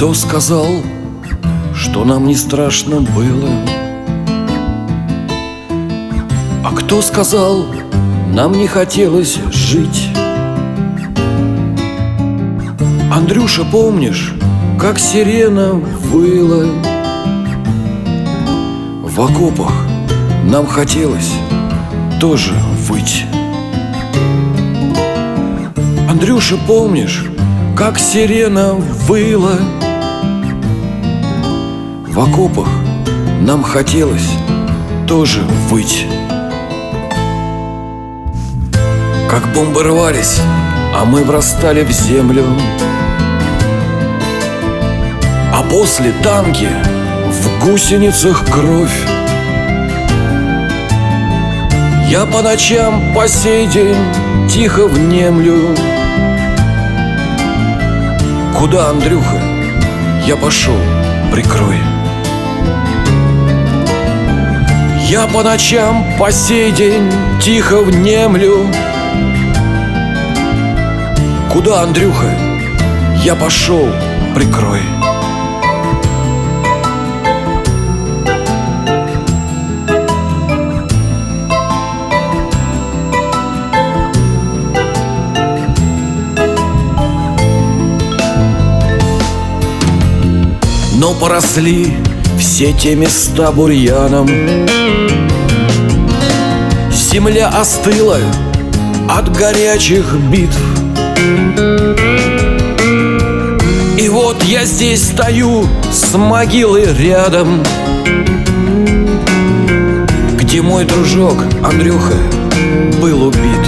Кто сказал, что нам не страшно было? А кто сказал, нам не хотелось жить? Андрюша, помнишь, как сирена выла? В окопах нам хотелось тоже выть. Андрюша, помнишь, как сирена выла? В окопах нам хотелось тоже выть. Как бомбы рвались, а мы врастали в землю, а после танки в гусеницах кровь. Я по ночам по сей день тихо внемлю. Куда, Андрюха, я пошел, прикрой. Я по ночам по сей день тихо внемлю. Куда, Андрюха, я пошел, прикрой. Но поросли все те места бурьяном, земля остыла от горячих битв. И вот я здесь стою с могилой рядом, где мой дружок Андрюха был убит.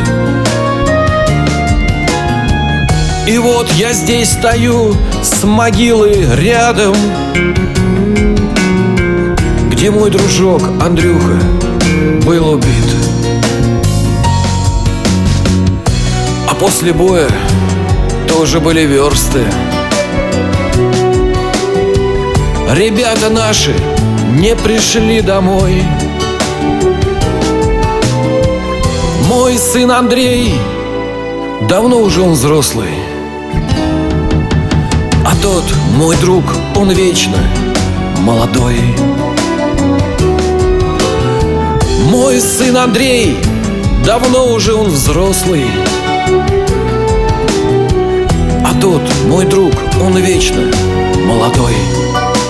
И вот я здесь стою с могилой рядом, где мой дружок Андрюха был убит. А после боя тоже были версты. Ребята наши не пришли домой. Мой сын Андрей, давно уже он взрослый, а тот мой друг, он вечно молодой. Мой сын Андрей, давно уже он взрослый, а тот мой друг, он вечно молодой.